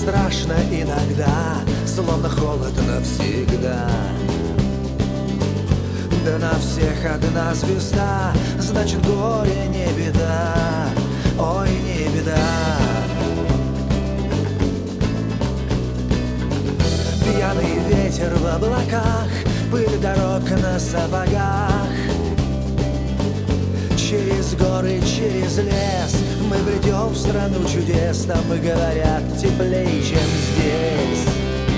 страшно иногда, словно холод навсегда. Да на всех одна звезда, значит горе не беда, ой, не беда. Пьяный ветер в облаках, пыль дорог на сапогах. Через горы, через лес мы бредем в страну чудес. Там, говорят, теплее, чем здесь.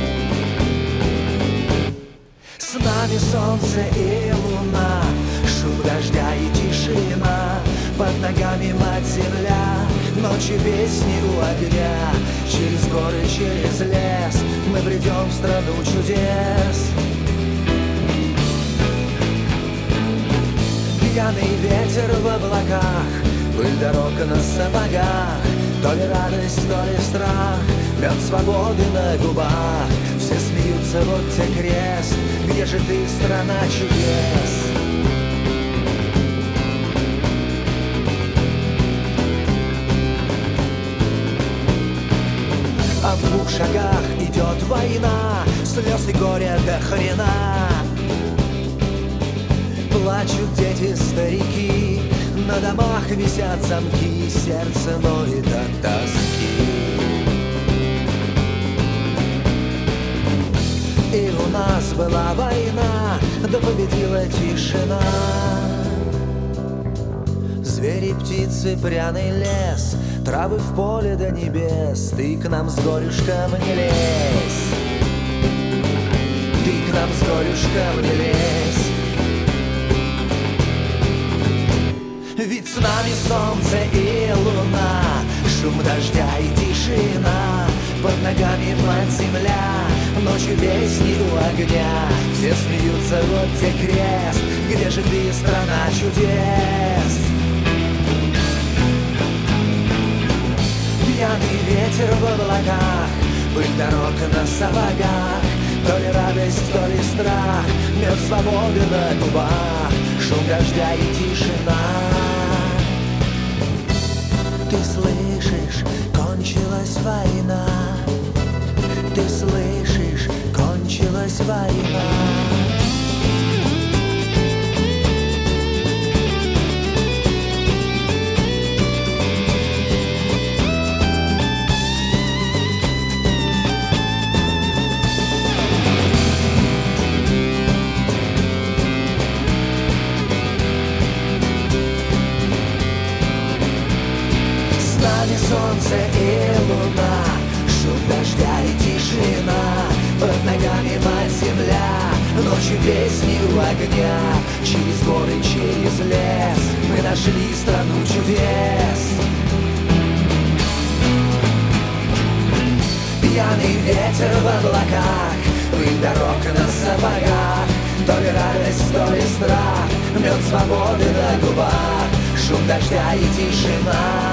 С нами солнце и луна, шум дождя и тишина. Под ногами мать-земля, ночью песни у огня. Через горы, через лес мы бредем в страну чудес. Пьяный ветер в облаках, пыль дорог на сапогах. То ли радость, то ли страх, мед свободы на губах. Все смеются, вот те крест, где же ты, страна чудес? А в 2 шагах идет война, слез и горя до хрена. Плачут дети, старики, на домах висят замки, сердце ноет от тоски. И у нас была война, да победила тишина. Звери, птицы, пряный лес, травы в поле до небес. Ты к нам с горюшком не лезь, ты к нам с горюшком не лезь. Ведь с нами солнце и луна, шум дождя и тишина. Под ногами мать-земля, ночью песни у огня. Все смеются, вот те крест, где же ты, страна чудес? Пьяный ветер в облаках, пыль дорог на сапогах. То ли радость, то ли страх, мед свободы на губах. Шум дождя и тишина. Ты слышишь, кончилась война. Ты слышишь, кончилась война. Солнце и луна, шум дождя и тишина. Под ногами мать-земля, ночью песни у огня. Через горы, через лес мы нашли страну чудес. Пьяный ветер в облаках, пыль дорог на сапогах. То ли радость, то ли страх, мед свободы на губах. Шум дождя и тишина.